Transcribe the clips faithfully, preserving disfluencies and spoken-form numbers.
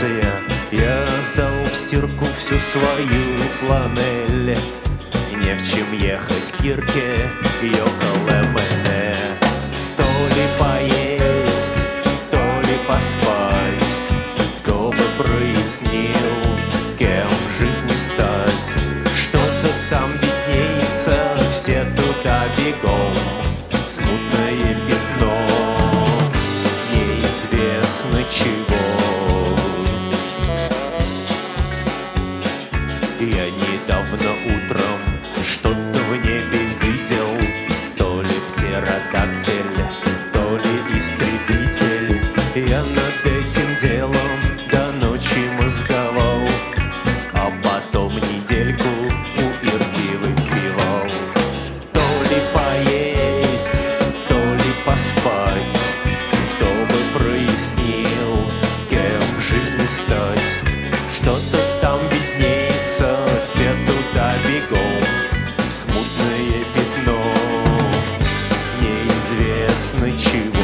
станция. Я сдал в стирку всю свою фланель. Не в чем ехать Кирке, ёкало мене. То ли поесть, то ли поспать, кто бы прояснил, кем в жизни стать. Что-то там виднеется, все туда бегом. Смутное пятно, неизвестно чего. Я недавно утром что-то в небе видел, то ли птеродактиль, то ли истребитель. Я над этим делом до ночи мозговал, а потом недельку у Ирки выпивал. То ли поесть, то ли поспать, кто бы прояснил, кем в жизни стать. Что-то там виднеется, все туда бегом. В смутное пятно, неизвестно чего.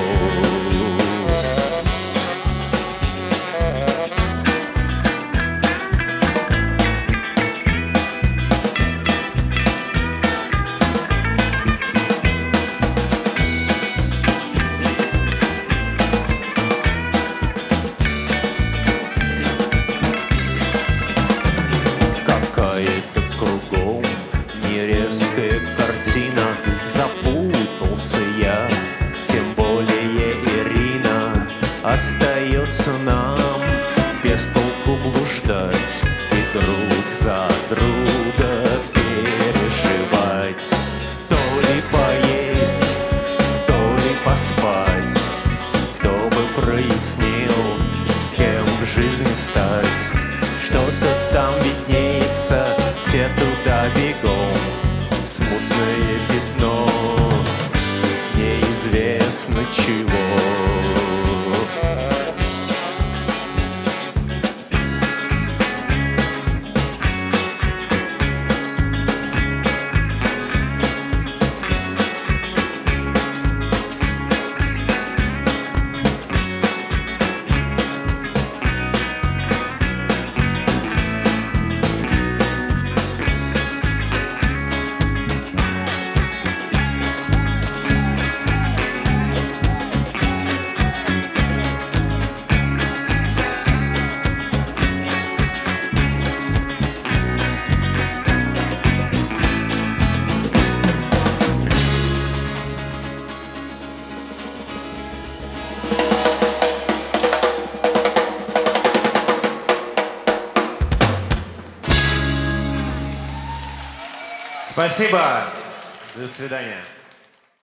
Какая-то кругом нерезкая картина. Запутался я, тем более Ирина. Остается нам без толку блуждать и друг за друга переживать. То ли поесть, то ли поспать, кто бы прояснил, кем в жизни стать. Что-то там виднеется, все туда бегом. Смутное пятно, неизвестно чего. Спасибо. До свидания.